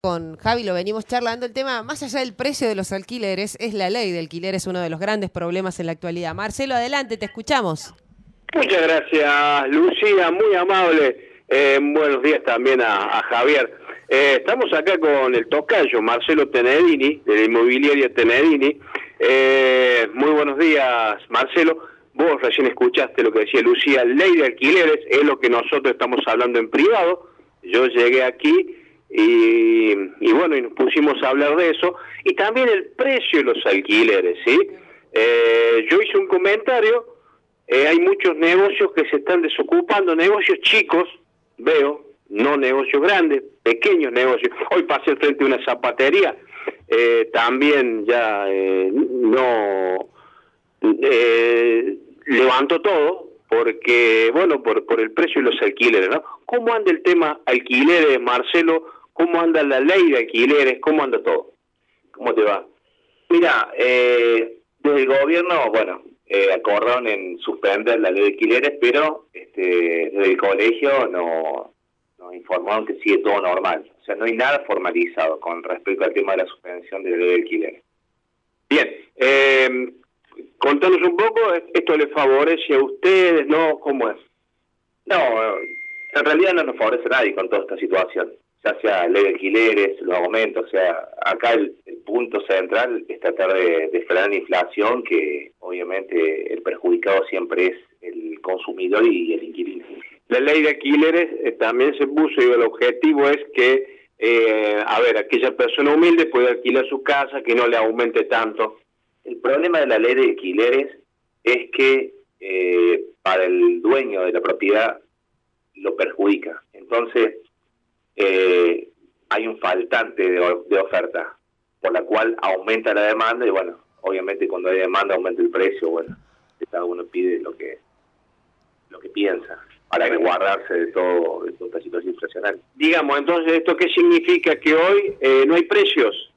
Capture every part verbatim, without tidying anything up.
Con Javi lo venimos charlando, el tema, más allá del precio de los alquileres, es la ley de alquileres, uno de los grandes problemas en la actualidad. Marcelo, adelante, te escuchamos. Muchas gracias, Lucía, muy amable. Eh, buenos días también a, a Javier. Eh, estamos acá con el tocayo, Marcelo Tenedini, de la inmobiliaria Tenedini. Eh, muy buenos días, Marcelo. Vos recién escuchaste lo que decía Lucía, ley de alquileres, es lo que nosotros estamos hablando en privado. Yo llegué aquí y, y bueno, y nos pusimos a hablar de eso. Y también el precio de los alquileres, ¿sí? Eh, yo hice un comentario. Eh, hay muchos negocios que se están desocupando, negocios chicos, veo, no negocios grandes, pequeños negocios. Hoy pasé frente a una zapatería, eh, también ya eh, no eh, levanto todo, porque, bueno, por, por el precio de los alquileres, ¿no? ¿Cómo anda el tema alquileres, Marcelo? ¿Cómo anda la ley de alquileres? ¿Cómo anda todo? ¿Cómo te va? Mira, eh, desde el gobierno, bueno, eh, acordaron en suspender la ley de alquileres, pero este, desde el colegio no, nos informaron que sigue todo normal. O sea, no hay nada formalizado con respecto al tema de la suspensión de la ley de alquileres. Bien, eh, contanos un poco, ¿esto les favorece a ustedes, no? ¿Cómo es? No, en realidad no nos favorece a nadie con toda esta situación, ya sea ley de alquileres, los aumentos. O sea, acá el, el punto central es tratar de, de frenar la inflación, que obviamente el perjudicado siempre es el consumidor y el inquilino. La ley de alquileres eh, también se puso, y el objetivo es que, eh, a ver, aquella persona humilde puede alquilar su casa, que no le aumente tanto. El problema de la ley de alquileres es que eh, para el dueño de la propiedad lo perjudica. Entonces, eh, hay un faltante de, de oferta, por la cual aumenta la demanda, y bueno, obviamente cuando hay demanda aumenta el precio. Bueno, cada uno pide lo que lo que piensa para resguardarse de todo, de toda esta situación inflacionaria. Digamos, entonces, ¿esto qué significa? Que hoy eh, no hay precios.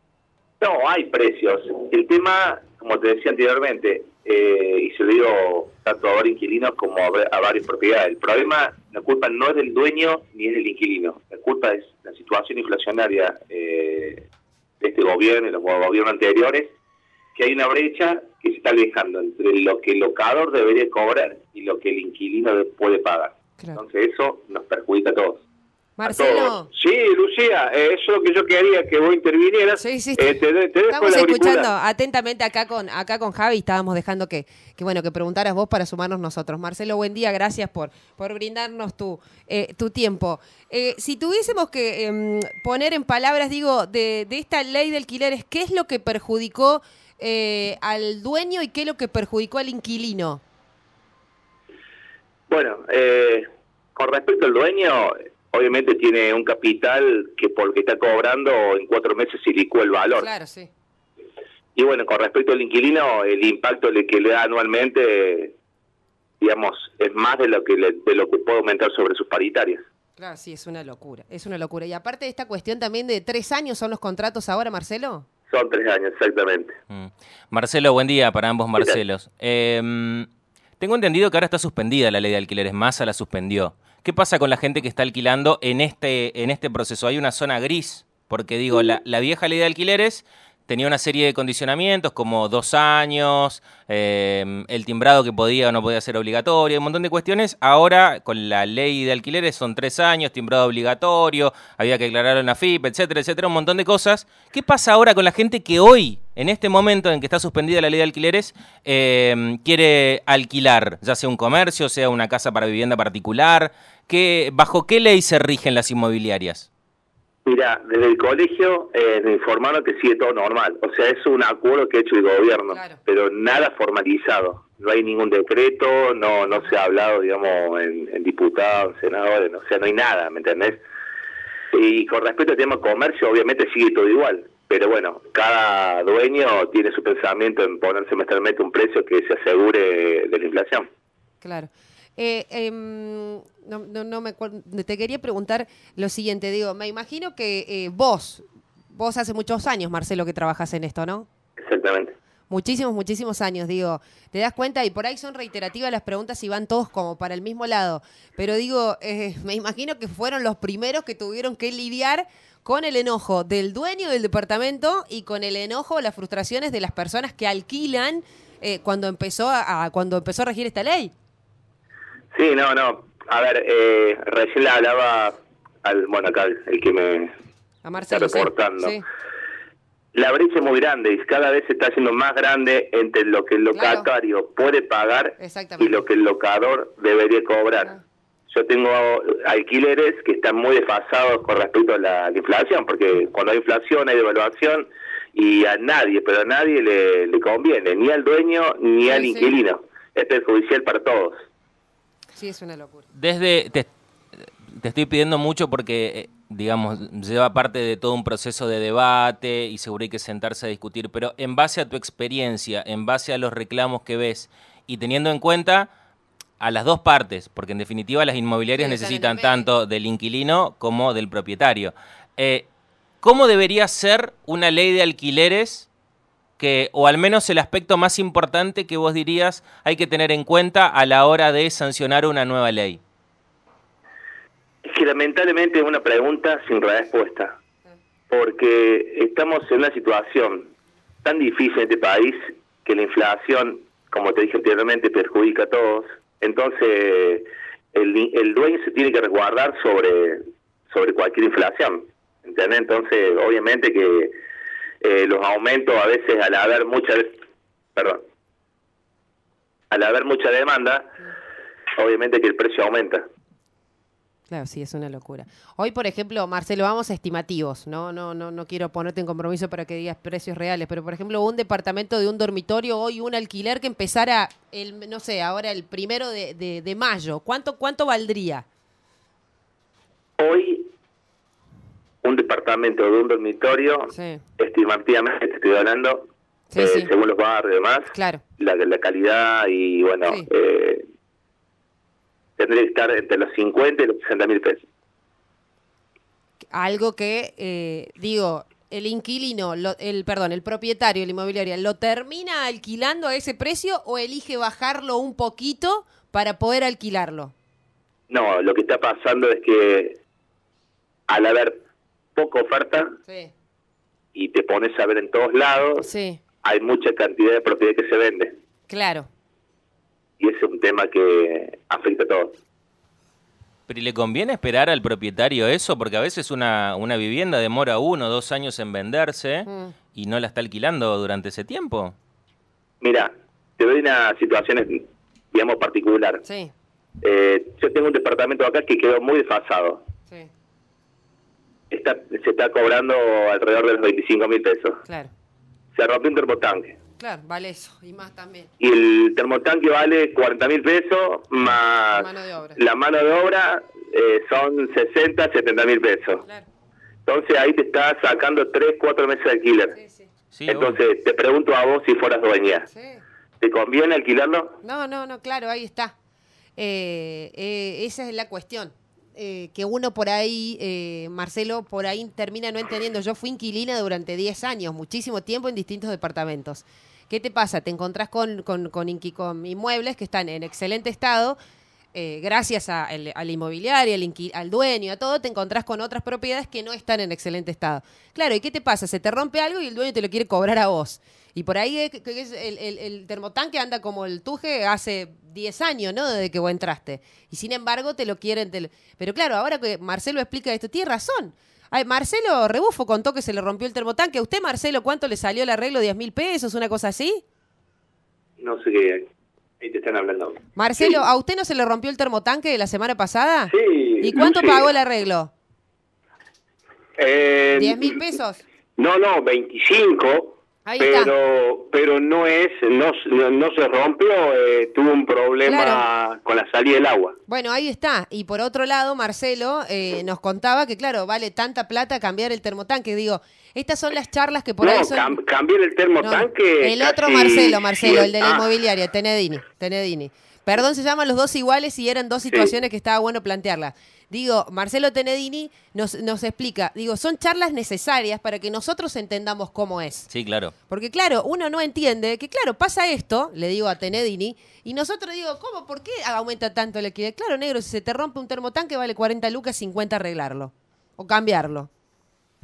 No, hay precios. El tema, como te decía anteriormente, eh, y se lo digo tanto a varios inquilinos como a, a varias propiedades, el problema, la culpa no es del dueño ni es del inquilino. La culpa es la situación inflacionaria eh, de este gobierno y los gobiernos anteriores, que hay una brecha que se está alejando entre lo que el locador debería cobrar y lo que el inquilino puede pagar. Claro. Entonces eso nos perjudica a todos. Marcelo. Sí, Lucía, eh, eso es lo que yo quería, que vos intervinieras. Sí, sí, eh, te, te Estamos escuchando atentamente acá con acá con Javi, estábamos dejando que, que bueno que preguntaras vos para sumarnos nosotros. Marcelo, buen día, gracias por, por brindarnos tu, eh, tu tiempo. Eh, si tuviésemos que eh, poner en palabras, digo, de, de esta ley de alquileres, ¿qué es lo que perjudicó eh, al dueño y qué es lo que perjudicó al inquilino? Bueno, eh, con respecto al dueño, obviamente tiene un capital que porque está cobrando en cuatro meses se licúa el valor. Claro, sí. Y bueno, con respecto al inquilino, el impacto que le da anualmente, digamos, es más de lo que le, de lo que puede aumentar sobre sus paritarias. Claro, sí, es una locura, es una locura. Y aparte de esta cuestión también de tres años son los contratos ahora, Marcelo. Son tres años, exactamente. Mm. Marcelo, buen día para ambos Marcelos. Eh, tengo entendido que ahora está suspendida la ley de alquileres, Massa la suspendió. ¿Qué pasa con la gente que está alquilando en este en este proceso? Hay una zona gris, porque digo, la, la vieja ley de alquileres tenía una serie de condicionamientos como dos años, eh, el timbrado que podía o no podía ser obligatorio, un montón de cuestiones. Ahora, con la ley de alquileres son tres años, timbrado obligatorio, había que declararlo en la F I P, etcétera, etcétera, un montón de cosas. ¿Qué pasa ahora con la gente que hoy, en este momento en que está suspendida la ley de alquileres, eh, quiere alquilar, ya sea un comercio, sea una casa para vivienda particular? ¿Qué, ¿Bajo qué ley se rigen las inmobiliarias? Mira, desde el colegio eh, me informaron que sigue todo normal. O sea, es un acuerdo que ha hecho el gobierno, claro, pero nada formalizado. No hay ningún decreto, no no se ha hablado, digamos, en, en diputados, en senadores, no, o sea, no hay nada, ¿me entendés? Y con respecto al tema comercio, obviamente sigue todo igual. Pero bueno, cada dueño tiene su pensamiento en poner semestralmente un precio que se asegure de la inflación. Claro. Eh, eh, no, no, no me acuerdo, te quería preguntar lo siguiente, digo, me imagino que eh, vos, vos hace muchos años, Marcelo, que trabajas en esto, ¿no? Exactamente. Muchísimos, muchísimos años, digo, te das cuenta, y por ahí son reiterativas las preguntas y van todos como para el mismo lado, pero digo, eh, me imagino que fueron los primeros que tuvieron que lidiar con el enojo del dueño del departamento y con el enojo, las frustraciones de las personas que alquilan eh, cuando empezó a, a cuando empezó a regir esta ley. Sí, no, no. A ver, eh, recién le hablaba al, bueno, acá el, el que me A Marcelo, está reportando. sí. La brecha es muy grande y cada vez se está haciendo más grande entre lo que el locatario claro. puede pagar y lo que el locador debería cobrar. Ah. Yo tengo alquileres que están muy desfasados con respecto a la, la inflación, porque cuando hay inflación hay devaluación y a nadie, pero a nadie le, le conviene, ni al dueño ni sí, al inquilino. Sí. Es perjudicial para todos. Sí, es una locura. Desde te, te estoy pidiendo mucho porque, digamos, lleva parte de todo un proceso de debate y seguro hay que sentarse a discutir, pero en base a tu experiencia, en base a los reclamos que ves y teniendo en cuenta a las dos partes, porque en definitiva las inmobiliarias sí, necesitan tanto del inquilino como del propietario. Eh, ¿Cómo debería ser una ley de alquileres que, o al menos el aspecto más importante que vos dirías hay que tener en cuenta a la hora de sancionar una nueva ley? Es que lamentablemente es una pregunta sin respuesta, porque estamos en una situación tan difícil en este país que la inflación, como te dije anteriormente, perjudica a todos. Entonces, el, el dueño se tiene que resguardar sobre, sobre cualquier inflación, ¿entendés? Entonces, obviamente que eh, los aumentos a veces, al haber mucha, perdón, al haber mucha demanda, obviamente que el precio aumenta. Claro, sí, es una locura. Hoy, por ejemplo, Marcelo, vamos a estimativos, ¿no? No, no, no quiero ponerte en compromiso para que digas precios reales, pero por ejemplo, un departamento de un dormitorio, hoy un alquiler que empezara, el, no sé, ahora el primero de, de, de mayo, ¿cuánto, cuánto valdría? Hoy, un departamento de un dormitorio, sí. estimativamente, te estoy hablando, sí, eh, sí. según los barrios y demás, claro. la, la calidad y, bueno, sí. eh, tendría que estar entre los cincuenta y los sesenta mil pesos. Algo que, eh, digo, el inquilino, lo, el perdón, el propietario de la inmobiliaria, ¿lo termina alquilando a ese precio o elige bajarlo un poquito para poder alquilarlo? No, lo que está pasando es que al haber poca oferta sí. y te pones a ver en todos lados, sí. hay mucha cantidad de propiedad que se vende. Claro. Y ese es un tema que afecta a todos. ¿Pero y le conviene esperar al propietario eso? Porque a veces una, una vivienda demora uno o dos años en venderse mm. y no la está alquilando durante ese tiempo. Mira, te doy una situación, digamos, particular. Sí. Eh, yo tengo un departamento acá que quedó muy desfasado. Sí. Está, se está cobrando alrededor de los veinticinco mil pesos. Claro. Se rompió un termotanque. Claro, vale eso, y más también. Y el termotanque vale cuarenta mil pesos, más la mano de obra, la mano de obra eh, son sesenta, setenta mil pesos. Claro. Entonces ahí te está sacando tres, cuatro meses de alquiler. Sí, sí. Sí, Entonces obvio. te pregunto a vos si fueras dueña. Sí. ¿Te conviene alquilarlo? No, no, no, claro, ahí está. Eh, eh, esa es la cuestión. Eh, que uno por ahí, eh, Marcelo, por ahí termina no entendiendo. Yo fui inquilina durante diez años, muchísimo tiempo en distintos departamentos. ¿Qué te pasa? Te encontrás con, con, con, con inmuebles que están en excelente estado, eh, gracias a, el, a la inmobiliaria, al, inqui, al dueño, a todo, te encontrás con otras propiedades que no están en excelente estado. Claro, ¿y qué te pasa? Se te rompe algo y el dueño te lo quiere cobrar a vos. Y por ahí es, es el, el, el termotanque anda como el tuje hace diez años, ¿no? Desde que vos entraste. Y sin embargo te lo quieren... Te lo... Pero claro, ahora que Marcelo explica esto, tiene razón. Ay, Marcelo Rebufo contó que se le rompió el termotanque. ¿A usted, Marcelo, cuánto le salió el arreglo? ¿diez mil pesos? ¿Una cosa así? No sé qué. Ahí te están hablando. Marcelo, sí. ¿a usted no se le rompió el termotanque de la semana pasada? Sí. ¿Y cuánto sí. pagó el arreglo? Eh, ¿diez mil pesos? No, no, veinticinco. Ahí pero está. pero no es no, no, no se rompió, eh, tuvo un problema claro. con la salida del agua. Bueno, ahí está. Y por otro lado, Marcelo eh, nos contaba que, claro, vale tanta plata cambiar el termotanque. Digo, estas son las charlas que por no, ahí son... Cam cambiar el termotanque... No, el otro casi... Marcelo, Marcelo, el de la ah. inmobiliaria, Tenedini, Tenedini. Perdón, se llaman los dos iguales y eran dos situaciones sí. que estaba bueno plantearlas. Digo, Marcelo Tenedini nos, nos explica, digo, son charlas necesarias para que nosotros entendamos cómo es. Sí, claro. Porque claro, uno no entiende que claro, pasa esto, le digo a Tenedini, y nosotros digo, ¿cómo? ¿Por qué aumenta tanto el alquiler? Claro, negro, si se te rompe un termotanque vale cuarenta lucas, cincuenta arreglarlo o cambiarlo.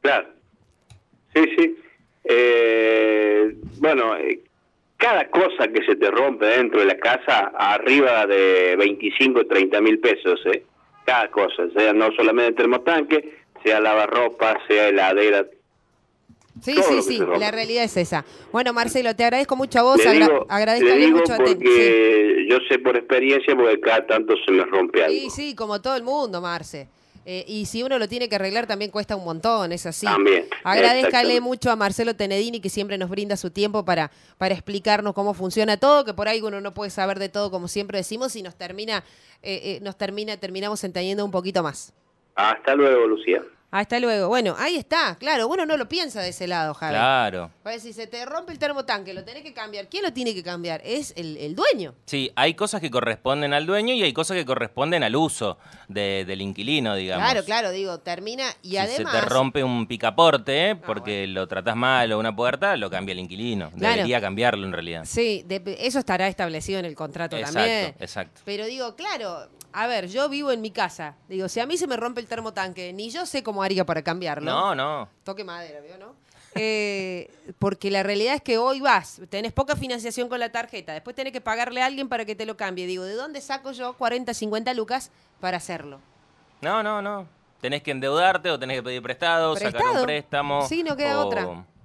Claro. Sí, sí. Eh, bueno, eh, cada cosa que se te rompe dentro de la casa, arriba de veinticinco, treinta mil pesos, ¿eh? Cada cosa, sea no solamente el termotanque, sea lavarropa, sea heladera. Sí, todo sí, lo que sí, se rompe. la realidad es esa. Bueno, Marcelo, te agradezco mucho a vos, Le agra digo, agradezco le digo mucho a Ten- sí. porque yo sé por experiencia, porque cada tanto se me rompe algo. Sí, sí, como todo el mundo, Marce. Eh, y si uno lo tiene que arreglar también cuesta un montón, es así. También, Agradezcale exactamente. mucho a Marcelo Tenedini, que siempre nos brinda su tiempo para, para explicarnos cómo funciona todo, que por ahí uno no puede saber de todo, como siempre decimos, y nos termina, eh, eh, nos termina, terminamos entendiendo un poquito más. Hasta luego, Lucía. Hasta luego. Bueno, ahí está, claro, uno no lo piensa de ese lado, Javi. Claro. Pues si se te rompe el termotanque, lo tenés que cambiar. ¿Quién lo tiene que cambiar? Es el, el dueño. Sí, hay cosas que corresponden al dueño y hay cosas que corresponden al uso de- del inquilino, digamos. Claro, claro, digo, termina y Si además... se te rompe un picaporte, ¿eh? Ah, porque bueno. lo tratás mal o una puerta, lo cambia el inquilino. Claro. Debería cambiarlo en realidad. Sí, de- eso estará establecido en el contrato Exacto, también. exacto. Pero digo, claro, a ver, yo vivo en mi casa. Digo, si a mí se me rompe el termotanque, ni yo sé cómo haría para cambiarlo. No, no. Toque madera, ¿vio, no? Eh, porque la realidad es que hoy vas, tenés poca financiación con la tarjeta, después tenés que pagarle a alguien para que te lo cambie. Digo, ¿de dónde saco yo cuarenta, cincuenta lucas para hacerlo? No, no, no. Tenés que endeudarte o tenés que pedir prestado, sacar ¿Prestado? un préstamo. Sí, no queda o- otra.